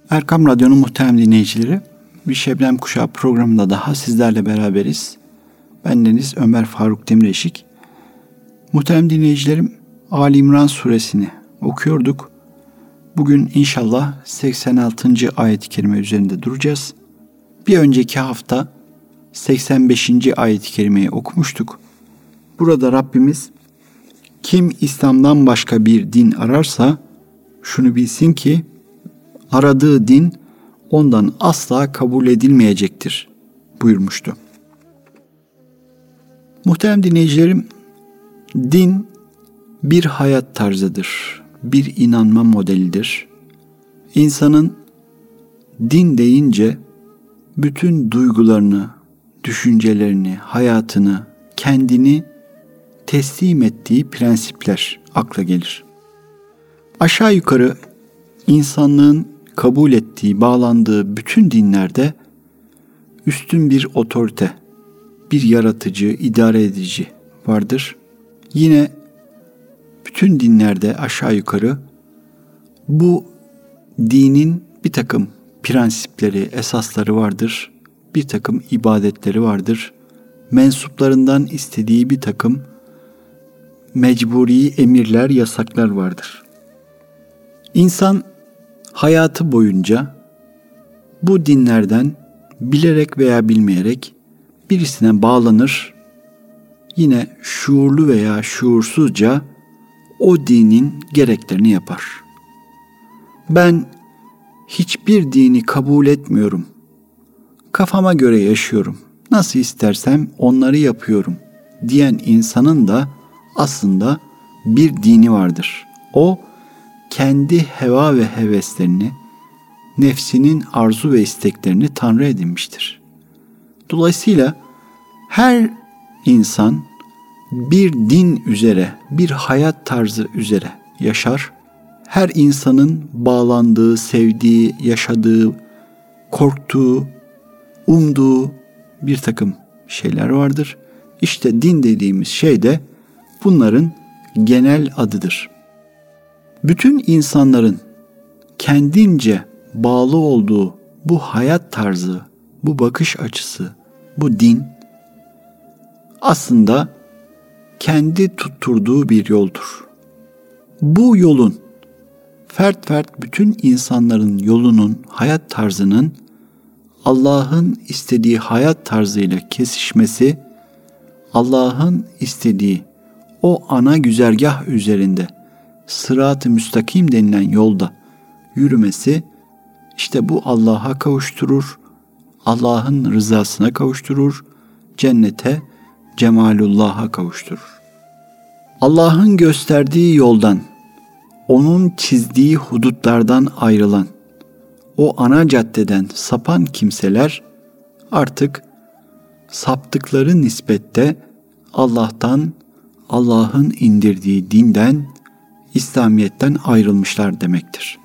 Erkam Radyo'nun muhterem dinleyicileri, bir Şebnem Kuşağı programında daha sizlerle beraberiz. Bendeniz Ömer Faruk Demireshik. Muhterem dinleyicilerim, Ali İmran suresini okuyorduk. Bugün inşallah 86. ayet-i kerime üzerinde duracağız. Bir önceki hafta 85. ayet-i kerimeyi okumuştuk. Burada Rabbimiz, kim İslam'dan başka bir din ararsa şunu bilsin ki aradığı din ondan asla kabul edilmeyecektir buyurmuştu. Muhterem dinleyicilerim, din bir hayat tarzıdır, bir inanma modelidir. İnsanın din deyince bütün duygularını, düşüncelerini, hayatını, kendini teslim ettiği prensipler akla gelir. Aşağı yukarı insanlığın kabul ettiği, bağlandığı bütün dinlerde üstün bir otorite, bir yaratıcı, idare edici vardır. Yine bütün dinlerde aşağı yukarı bu dinin bir takım prensipleri, esasları vardır. Bir takım ibadetleri vardır. Mensuplarından istediği bir takım mecburi emirler, yasaklar vardır. İnsan hayatı boyunca bu dinlerden bilerek veya bilmeyerek birisine bağlanır, yine şuurlu veya şuursuzca o dinin gereklerini yapar. Ben hiçbir dini kabul etmiyorum, kafama göre yaşıyorum, nasıl istersem onları yapıyorum diyen insanın da aslında bir dini vardır. O kendi heva ve heveslerini, nefsinin arzu ve isteklerini Tanrı edinmiştir. Dolayısıyla her insan bir din üzere, bir hayat tarzı üzere yaşar. Her insanın bağlandığı, sevdiği, yaşadığı, korktuğu, umduğu bir takım şeyler vardır. İşte din dediğimiz şey de bunların genel adıdır. Bütün insanların kendince bağlı olduğu bu hayat tarzı, bu bakış açısı, bu din aslında kendi tutturduğu bir yoldur. Bu yolun fert bütün insanların yolunun, hayat tarzının Allah'ın istediği hayat tarzıyla kesişmesi, Allah'ın istediği o ana güzergah üzerinde sırat-ı müstakim denilen yolda yürümesi, işte bu Allah'a kavuşturur, Allah'ın rızasına kavuşturur, cennete, cemalullah'a kavuşturur. Allah'ın gösterdiği yoldan, onun çizdiği hudutlardan ayrılan, o ana caddeden sapan kimseler artık saptıkları nispette Allah'tan, Allah'ın indirdiği dinden, İslamiyet'ten ayrılmışlar demektir.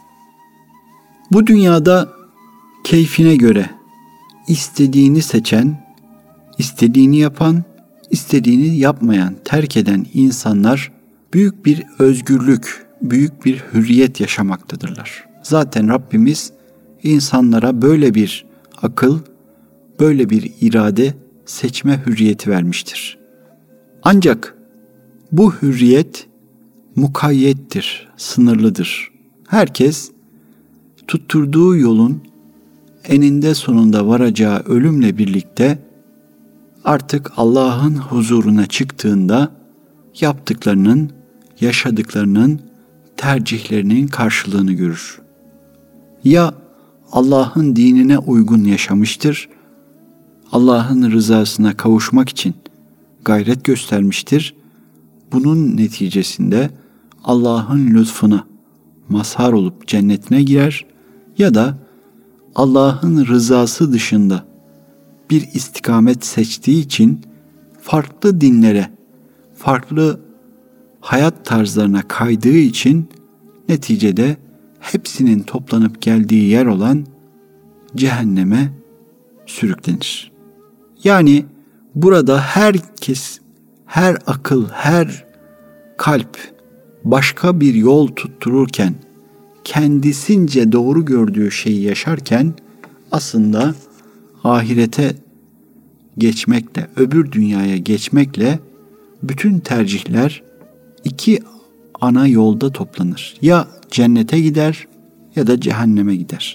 Bu dünyada keyfine göre istediğini seçen, istediğini yapan, istediğini yapmayan, terk eden insanlar büyük bir özgürlük, büyük bir hürriyet yaşamaktadırlar. Zaten Rabbimiz insanlara böyle bir akıl, böyle bir irade, seçme hürriyeti vermiştir. Ancak bu hürriyet mukayyettir, sınırlıdır. Herkes tutturduğu yolun eninde sonunda varacağı ölümle birlikte artık Allah'ın huzuruna çıktığında yaptıklarının, yaşadıklarının, tercihlerinin karşılığını görür. Ya Allah'ın dinine uygun yaşamıştır, Allah'ın rızasına kavuşmak için gayret göstermiştir. Bunun neticesinde Allah'ın lütfuna mazhar olup cennetine girer ya da Allah'ın rızası dışında bir istikamet seçtiği için farklı dinlere, farklı hayat tarzlarına kaydığı için neticede hepsinin toplanıp geldiği yer olan cehenneme sürüklenir. Yani burada herkes, her akıl, her kalp başka bir yol tuttururken kendisince doğru gördüğü şeyi yaşarken aslında ahirete geçmekle, öbür dünyaya geçmekle bütün tercihler iki ana yolda toplanır. Ya cennete gider ya da cehenneme gider.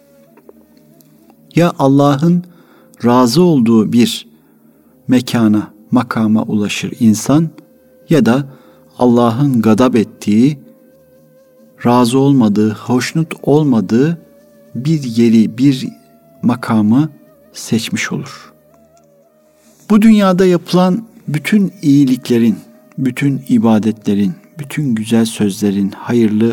Ya Allah'ın razı olduğu bir mekana, makama ulaşır insan ya da Allah'ın gadab ettiği, razı olmadığı, hoşnut olmadığı bir yeri, bir makamı seçmiş olur. Bu dünyada yapılan bütün iyiliklerin, bütün ibadetlerin, bütün güzel sözlerin, hayırlı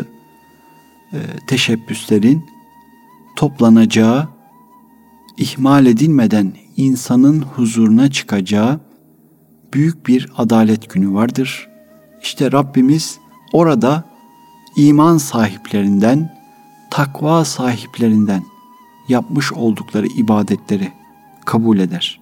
teşebbüslerin toplanacağı, ihmal edilmeden insanın huzuruna çıkacağı büyük bir adalet günü vardır. İşte Rabbimiz orada iman sahiplerinden, takva sahiplerinden yapmış oldukları ibadetleri kabul eder.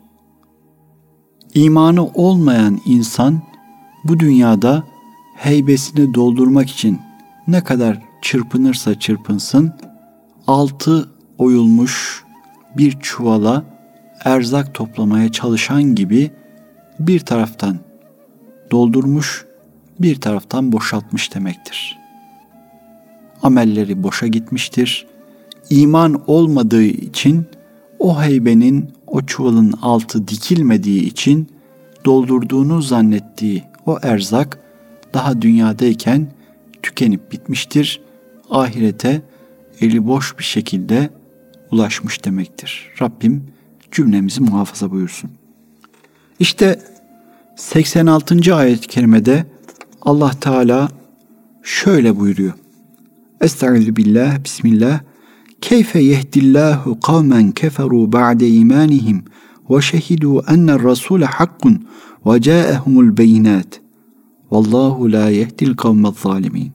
İmanı olmayan insan bu dünyada heybesini doldurmak için ne kadar çırpınırsa çırpınsın, altı oyulmuş bir çuvala erzak toplamaya çalışan gibi bir taraftan doldurmuş, bir taraftan boşaltmış demektir. Amelleri boşa gitmiştir. İman olmadığı için o heybenin, o çuvalın altı dikilmediği için doldurduğunu zannettiği o erzak daha dünyadayken tükenip bitmiştir. Ahirete eli boş bir şekilde ulaşmış demektir. Rabbim cümlemizi muhafaza buyursun. İşte 86. ayet-i kerimede Allah Teala şöyle buyuruyor. Estaizu billah, bismillah. Keyfe yehdillahu kavmen keferu ba'de imanihim ve şehidu enne'r rasule hakkun ve câehumul beyinat. Vallahu la yehdil kavmez zalimin.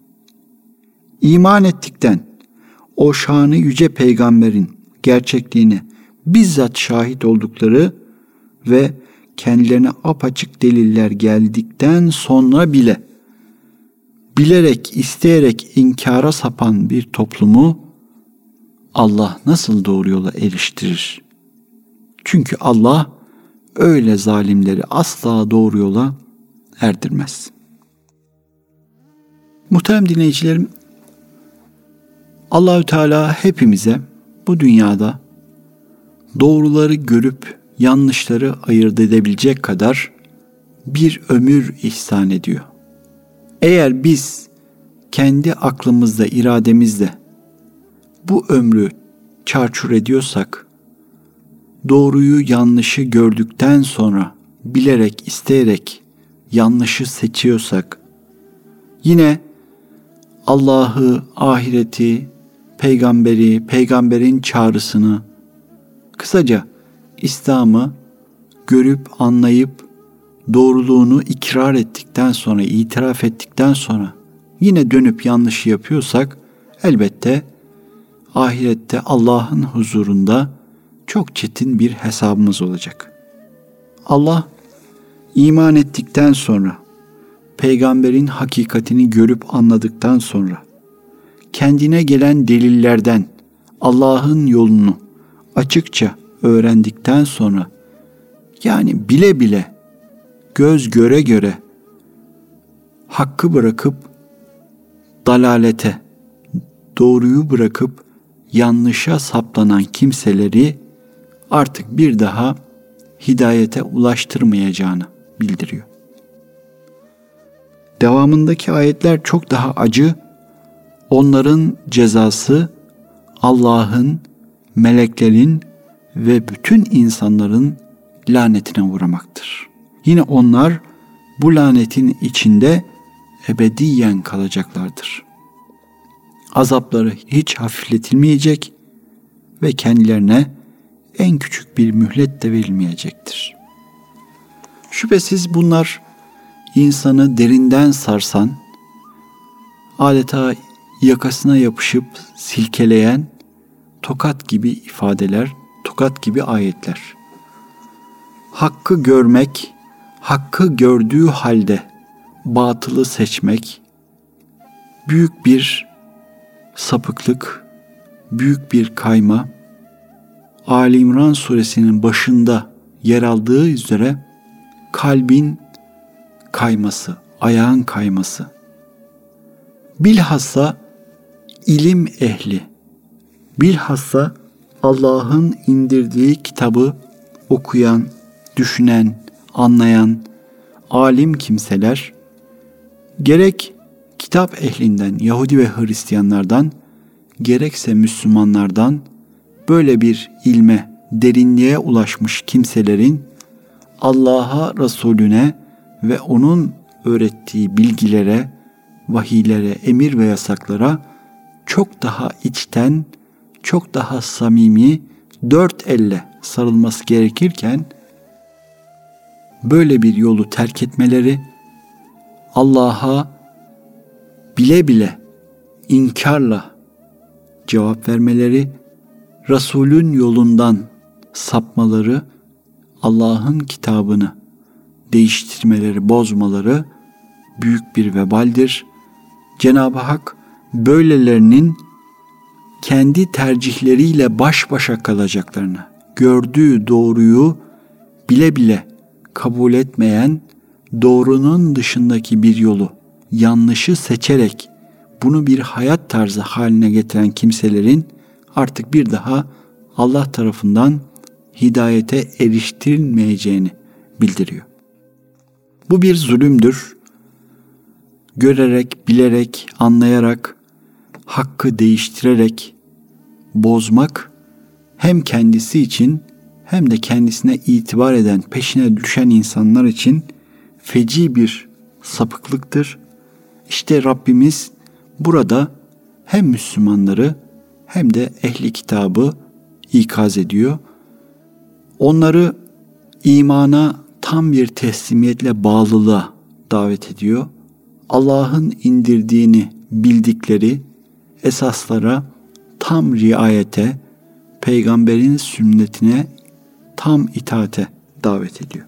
İman ettikten o şanı yüce peygamberin gerçekliğine bizzat şahit oldukları ve kendilerine apaçık deliller geldikten sonra bile bilerek, isteyerek inkara sapan bir toplumu Allah nasıl doğru yola eriştirir? Çünkü Allah öyle zalimleri asla doğru yola erdirmez. Muhterem dinleyicilerim, Allahü Teala hepimize bu dünyada doğruları görüp yanlışları ayırt edebilecek kadar bir ömür ihsan ediyor. Eğer biz kendi aklımızda, irademizde bu ömrü çarçur ediyorsak, doğruyu yanlışı gördükten sonra bilerek, isteyerek yanlışı seçiyorsak, yine Allah'ı, ahireti, peygamberi, peygamberin çağrısını, kısaca İslam'ı görüp, anlayıp, doğruluğunu ikrar ettikten sonra, itiraf ettikten sonra yine dönüp yanlışı yapıyorsak, elbette ahirette Allah'ın huzurunda çok çetin bir hesabımız olacak. Allah iman ettikten sonra, peygamberin hakikatini görüp anladıktan sonra, kendine gelen delillerden Allah'ın yolunu açıkça öğrendikten sonra, yani bile bile, göz göre göre hakkı bırakıp dalalete, doğruyu bırakıp yanlışa saplanan kimseleri artık bir daha hidayete ulaştırmayacağını bildiriyor. Devamındaki ayetler çok daha acı. Onların cezası Allah'ın, meleklerin ve bütün insanların lanetine uğramaktır. Yine onlar bu lanetin içinde ebediyen kalacaklardır. Azapları hiç hafifletilmeyecek ve kendilerine en küçük bir mühlet de verilmeyecektir. Şüphesiz bunlar insanı derinden sarsan, adeta yakasına yapışıp silkeleyen tokat gibi ifadeler, tokat gibi ayetler. Hakkı görmek, hakkı gördüğü halde batılı seçmek büyük bir sapıklık, büyük bir kayma, Ali İmran suresinin başında yer aldığı üzere kalbin kayması, ayağın kayması. Bilhassa ilim ehli, bilhassa Allah'ın indirdiği kitabı okuyan, düşünen, anlayan alim kimseler, gerek kitap ehlinden, Yahudi ve Hristiyanlardan, gerekse Müslümanlardan böyle bir ilme, derinliğe ulaşmış kimselerin Allah'a, Resulüne ve onun öğrettiği bilgilere, vahiylere, emir ve yasaklara çok daha içten, çok daha samimi, dört elle sarılması gerekirken böyle bir yolu terk etmeleri, Allah'a bile bile inkarla cevap vermeleri, Resulün yolundan sapmaları, Allah'ın kitabını değiştirmeleri, bozmaları büyük bir vebaldir. Cenab-ı Hak böylelerinin kendi tercihleriyle baş başa kalacaklarını, gördüğü doğruyu bile bile kabul etmeyen, doğrunun dışındaki bir yolu, yanlışı seçerek bunu bir hayat tarzı haline getiren kimselerin artık bir daha Allah tarafından hidayete eriştirilmeyeceğini bildiriyor. Bu bir zulümdür. Görerek, bilerek, anlayarak, hakkı değiştirerek bozmak hem kendisi için hem de kendisine itibar eden, peşine düşen insanlar için feci bir sapıklıktır. İşte Rabbimiz burada hem Müslümanları hem de ehli kitabı ikaz ediyor. Onları imana tam bir teslimiyetle, bağlılığa davet ediyor. Allah'ın indirdiğini bildikleri esaslara tam riayete, peygamberin sünnetine tam itaate davet ediyor.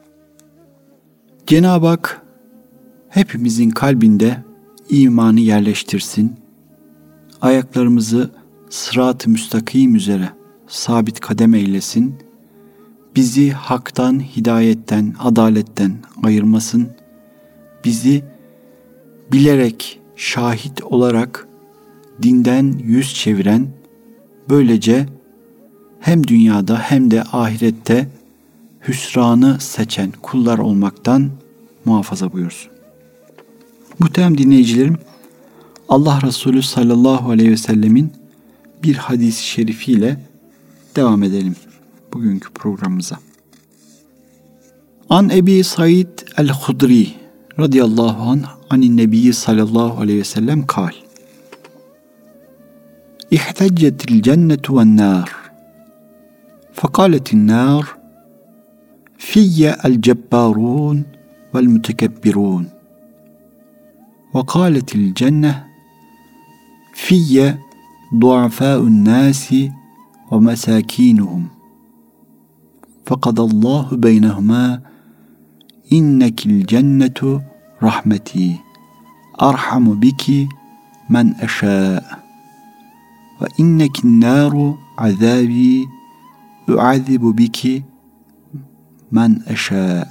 Cenab-ı Hak hepimizin kalbinde imanı yerleştirsin. Ayaklarımızı sırat-ı müstakim üzere sabit kadem eylesin. Bizi haktan, hidayetten, adaletten ayırmasın. Bizi bilerek, şahit olarak dinden yüz çeviren, böylece hem dünyada hem de ahirette hüsranı seçen kullar olmaktan muhafaza buyursun. Muhterem dinleyicilerim, Allah Resulü sallallahu aleyhi ve sellemin bir hadis-i şerifiyle devam edelim bugünkü programımıza. An Ebi Said el-Hudri radıyallahu anh anin nebiyyi sallallahu aleyhi ve sellem kal. İhteccetil cennetu ven nar. Fekaletin nar fiyye el cebbarun vel mütekebbirun. Ve kâletil cenne fiyye du'afâ'un nâsi ve mesâkînuhum. Fekadallahu beynehumâ innekil cennetu rahmeti arhamu biki men eşâ ve innekin nâru azâbi u'azibu biki men eşâ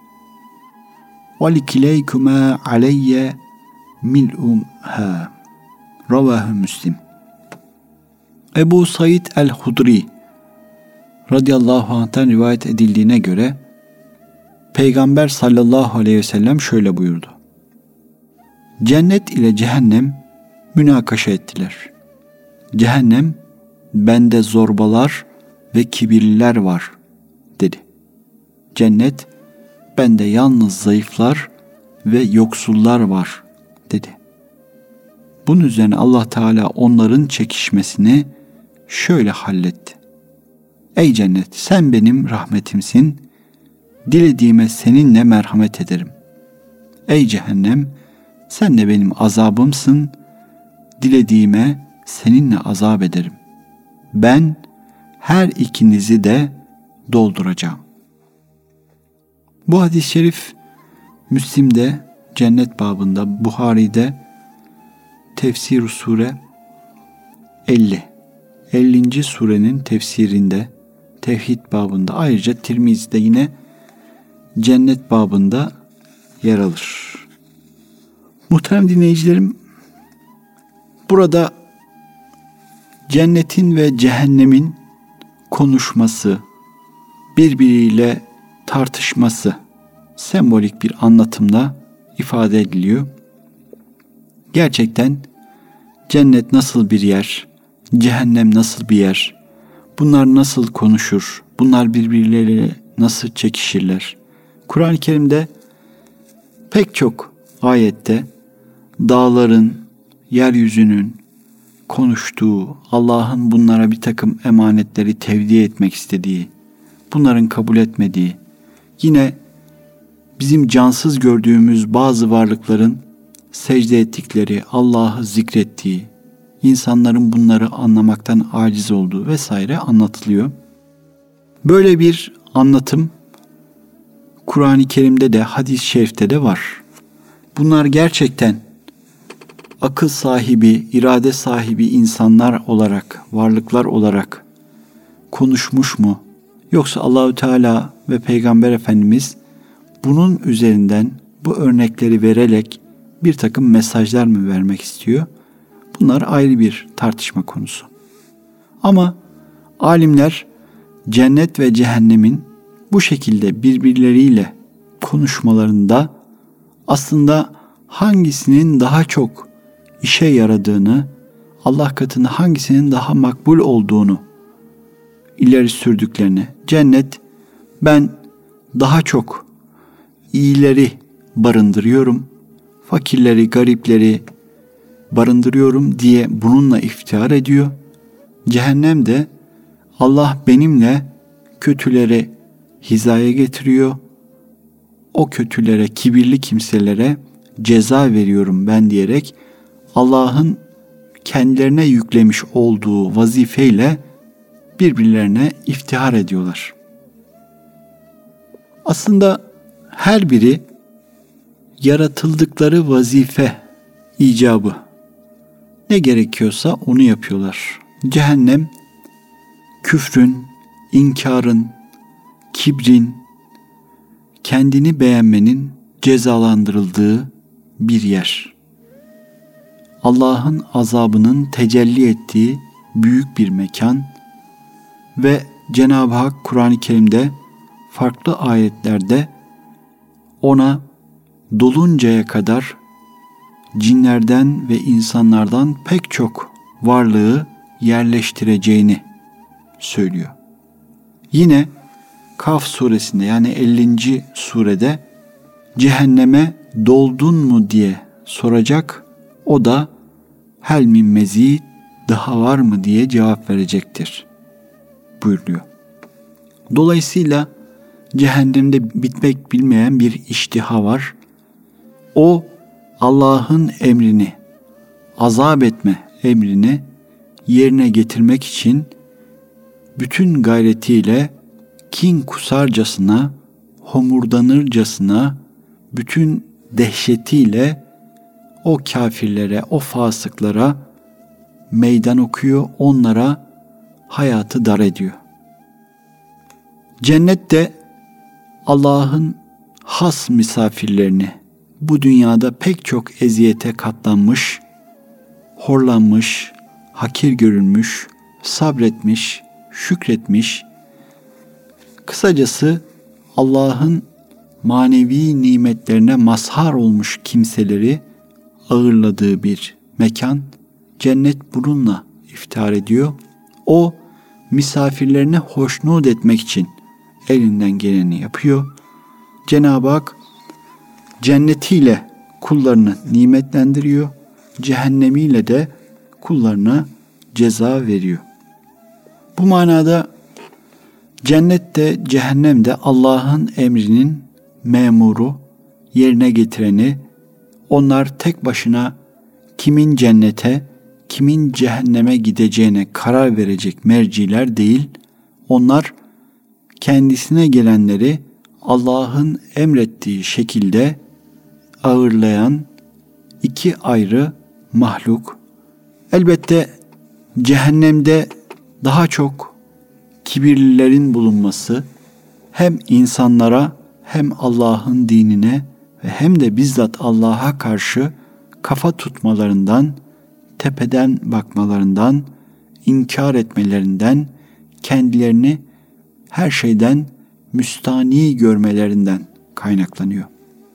ve likileykuma aleyye mil'umha. Ravahu Müslim. Ebu Said el-Hudri radıyallahu anh'tan rivayet edildiğine göre Peygamber sallallahu aleyhi ve sellem şöyle buyurdu. Cennet ile cehennem münakaşa ettiler. Cehennem, bende zorbalar ve kibirliler var dedi. Cennet, bende yalnız zayıflar ve yoksullar var dedi. Bunun üzerine Allah Teala onların çekişmesini şöyle halletti. Ey cennet, sen benim rahmetimsin, dilediğime seninle merhamet ederim. Ey cehennem, sen de benim azabımsın, dilediğime seninle azap ederim. Ben her ikinizi de dolduracağım. Bu hadis-i şerif Müslim'de, cennet babında, Buhari'de Tefsir-i Sure 50. surenin tefsirinde, tevhid babında, ayrıca Tirmizi'de yine cennet babında yer alır. Muhterem dinleyicilerim, burada cennetin ve cehennemin konuşması, birbiriyle tartışması sembolik bir anlatımla ifade ediliyor. Gerçekten cennet nasıl bir yer, cehennem nasıl bir yer, bunlar nasıl konuşur, bunlar birbirleriyle nasıl çekişirler? Kur'an-ı Kerim'de pek çok ayette dağların, yeryüzünün konuştuğu, Allah'ın bunlara bir takım emanetleri tevdi etmek istediği, bunların kabul etmediği, yine bizim cansız gördüğümüz bazı varlıkların secde ettikleri, Allah'ı zikrettiği, insanların bunları anlamaktan aciz olduğu vesaire anlatılıyor. Böyle bir anlatım Kur'an-ı Kerim'de de, hadis-i şerifte de var. Bunlar gerçekten akıl sahibi, irade sahibi insanlar olarak, varlıklar olarak konuşmuş mu? Yoksa Allahü Teala ve Peygamber Efendimiz bunun üzerinden bu örnekleri vererek bir takım mesajlar mı vermek istiyor? Bunlar ayrı bir tartışma konusu. Ama alimler cennet ve cehennemin bu şekilde birbirleriyle konuşmalarında aslında hangisinin daha çok işe yaradığını, Allah katında hangisinin daha makbul olduğunu ileri sürdüklerini, cennet ben daha çok iyileri barındırıyorum, fakirleri, garipleri barındırıyorum diye bununla iftihar ediyor. Cehennem de Allah benimle kötüleri hizaya getiriyor. O kötülere, kibirli kimselere ceza veriyorum ben diyerek Allah'ın kendilerine yüklemiş olduğu vazifeyle birbirlerine iftihar ediyorlar. Aslında her biri yaratıldıkları vazife icabı ne gerekiyorsa onu yapıyorlar. Cehennem küfrün, inkarın, kibrin, kendini beğenmenin cezalandırıldığı bir yer. Allah'ın azabının tecelli ettiği büyük bir mekan ve Cenab-ı Hak Kur'an-ı Kerim'de farklı ayetlerde ona doluncaya kadar cinlerden ve insanlardan pek çok varlığı yerleştireceğini söylüyor. Yine Kaf suresinde, yani 50. surede cehenneme doldun mu diye soracak, o da hel min mezid, daha var mı diye cevap verecektir buyuruyor. Dolayısıyla cehennemde bitmek bilmeyen bir iştiha var. O Allah'ın emrini, azap etme emrini yerine getirmek için bütün gayretiyle kin kusarcasına, homurdanırcasına, bütün dehşetiyle o kafirlere, o fasıklara meydan okuyor, onlara hayatı dar ediyor. Cennet de Allah'ın has misafirlerini, bu dünyada pek çok eziyete katlanmış, horlanmış, hakir görülmüş, sabretmiş, şükretmiş, kısacası Allah'ın manevi nimetlerine mazhar olmuş kimseleri ağırladığı bir mekan. Cennet bununla iftihar ediyor. O misafirlerine hoşnut etmek için elinden geleni yapıyor. Cenab-ı Hak cennetiyle kullarını nimetlendiriyor, cehennemiyle de kullarına ceza veriyor. Bu manada cennet de cehennem de Allah'ın emrinin memuru, yerine getireni, onlar tek başına kimin cennete, kimin cehenneme gideceğine karar verecek merciler değil, onlar kendisine gelenleri Allah'ın emrettiği şekilde ağırlayan iki ayrı mahluk. Elbette cehennemde daha çok kibirlilerin bulunması hem insanlara hem Allah'ın dinine ve hem de bizzat Allah'a karşı kafa tutmalarından, tepeden bakmalarından, inkar etmelerinden, kendilerini her şeyden müstani görmelerinden kaynaklanıyor.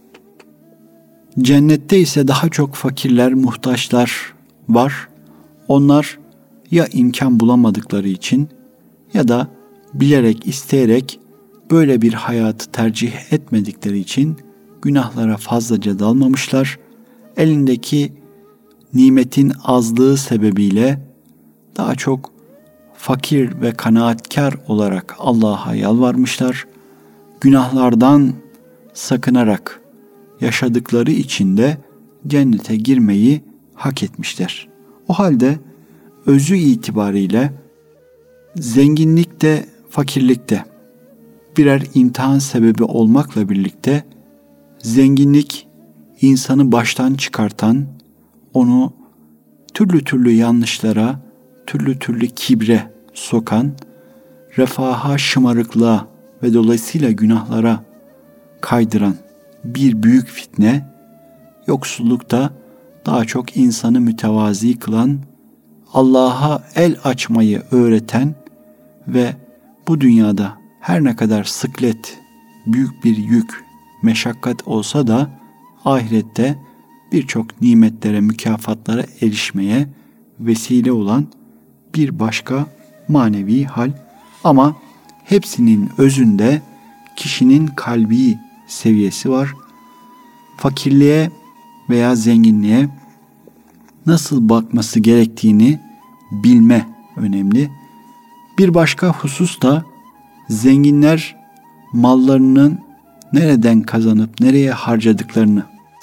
Cennette ise daha çok fakirler, muhtaçlar var. Onlar ya imkan bulamadıkları için ya da bilerek, isteyerek böyle bir hayatı tercih etmedikleri için günahlara fazlaca dalmamışlar. Elindeki nimetin azlığı sebebiyle daha çok fakir ve kanaatkar olarak Allah'a yalvarmışlar. Günahlardan sakınarak yaşadıkları için de cennete girmeyi hak etmişler. O halde özü itibariyle zenginlikte, fakirlikte birer imtihan sebebi olmakla birlikte zenginlik insanı baştan çıkartan, onu türlü türlü yanlışlara, türlü türlü kibre sokan, refaha, şımarıklığa ve dolayısıyla günahlara kaydıran bir büyük fitne, yoksullukta daha çok insanı mütevazi kılan, Allah'a el açmayı öğreten ve bu dünyada her ne kadar sıklet, büyük bir yük, meşakkat olsa da ahirette birçok nimetlere, mükafatlara erişmeye vesile olan bir başka manevi hal. Ama hepsinin özünde kişinin kalbi seviyesi var. Fakirliğe veya zenginliğe nasıl bakması gerektiğini bilme önemli. Bir başka husus da zenginler mallarının nereden kazanıp nereye harcadıklarını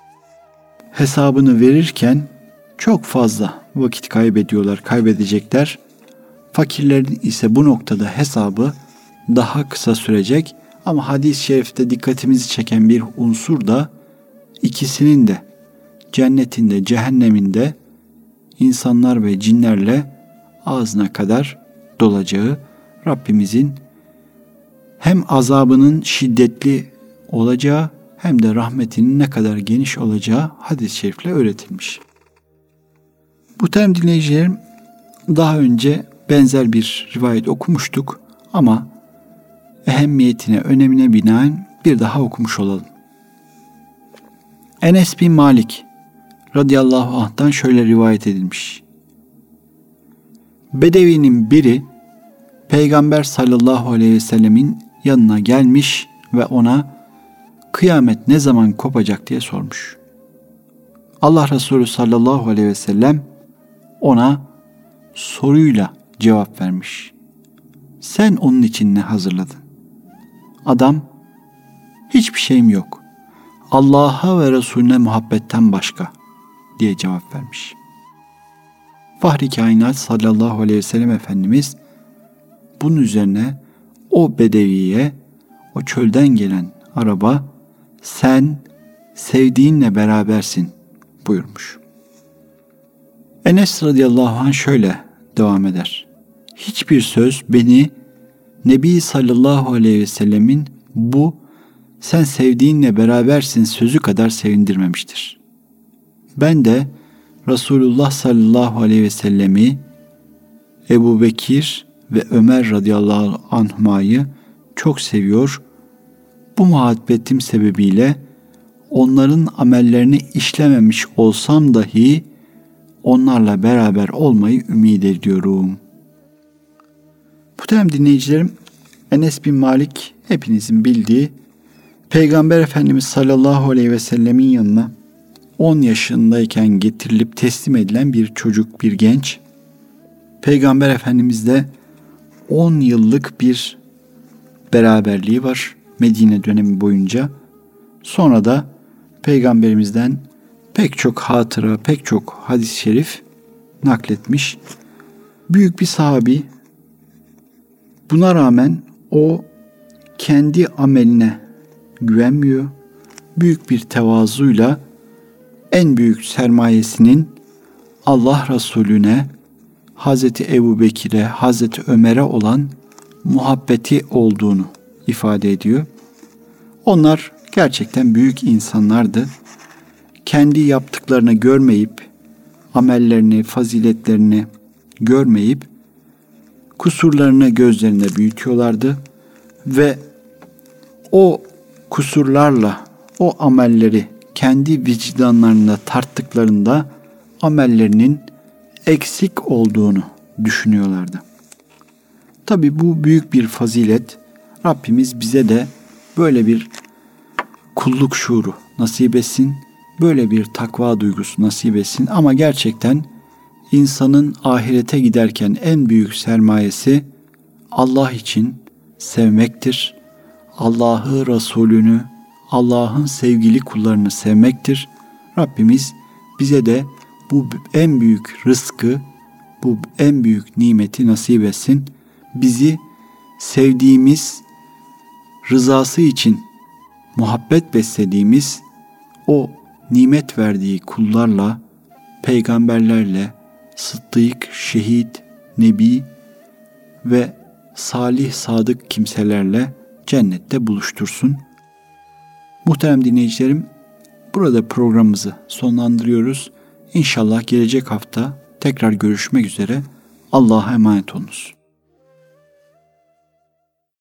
hesabını verirken çok fazla vakit kaybedecekler. Fakirlerin ise bu noktada hesabı daha kısa sürecek. Ama hadis-i şerifte dikkatimizi çeken bir unsur da ikisinin de cennetinde, cehenneminde insanlar ve cinlerle ağzına kadar dolacağı, Rabbimizin hem azabının şiddetli olacağı hem de rahmetinin ne kadar geniş olacağı hadis-i şerifle öğretilmiş. Muhterem dinleyicilerim, daha önce benzer bir rivayet okumuştuk ama ehemmiyetine, önemine binaen bir daha okumuş olalım. Enes bin Malik radıyallahu anh'tan şöyle rivayet edilmiş. Bedevinin biri Peygamber sallallahu aleyhi ve sellemin yanına gelmiş ve ona kıyamet ne zaman kopacak diye sormuş. Allah Resulü sallallahu aleyhi ve sellem ona soruyla cevap vermiş. Sen onun için ne hazırladın? Adam, hiçbir şeyim yok. Allah'a ve Resulüne muhabbetten başka diye cevap vermiş. Fahri kainat sallallahu aleyhi ve sellem Efendimiz bunun üzerine o bedeviye, o çölden gelen araba, sen sevdiğinle berabersin buyurmuş. Enes radıyallahu anh şöyle devam eder. Hiçbir söz beni Nebi sallallahu aleyhi ve sellemin bu sen sevdiğinle berabersin sözü kadar sevindirmemiştir. Ben de Resulullah sallallahu aleyhi ve sellemi, Ebu Bekir ve Ömer radıyallahu anhuma'yı çok seviyor. Bu muhabbetim sebebiyle onların amellerini işlememiş olsam dahi onlarla beraber olmayı ümit ediyorum. Muhterem dinleyicilerim, Enes bin Malik hepinizin bildiği Peygamber Efendimiz sallallahu aleyhi ve sellemin yanına 10 yaşındayken getirilip teslim edilen bir çocuk, bir genç. Peygamber Efendimiz'le 10 yıllık bir beraberliği var Medine dönemi boyunca. Sonra da Peygamberimizden pek çok hatıra, pek çok hadis-i şerif nakletmiş. Büyük bir sahabi. Buna rağmen o kendi ameline güvenmiyor. Büyük bir tevazuyla en büyük sermayesinin Allah Resulüne, Hazreti Ebubekir'e, Hazreti Ömer'e olan muhabbeti olduğunu ifade ediyor. Onlar gerçekten büyük insanlardı. Kendi yaptıklarını görmeyip, amellerini, faziletlerini görmeyip, kusurlarını gözlerinde büyütüyorlardı ve o kusurlarla o amelleri kendi vicdanlarında tarttıklarında amellerinin eksik olduğunu düşünüyorlardı. Tabii bu büyük bir fazilet. Rabbimiz bize de böyle bir kulluk şuuru nasip etsin. Böyle bir takva duygusu nasip etsin. Ama gerçekten insanın ahirete giderken en büyük sermayesi Allah için sevmektir. Allah'ı, Resulünü, Allah'ın sevgili kullarını sevmektir. Rabbimiz bize de bu en büyük rızkı, bu en büyük nimeti nasip etsin. Bizi sevdiğimiz, rızası için muhabbet beslediğimiz o nimet verdiği kullarla, peygamberlerle, sıddık, şehit, nebi ve salih, sadık kimselerle cennette buluştursun. Muhterem dinleyicilerim, burada programımızı sonlandırıyoruz. İnşallah gelecek hafta tekrar görüşmek üzere. Allah'a emanet olunuz.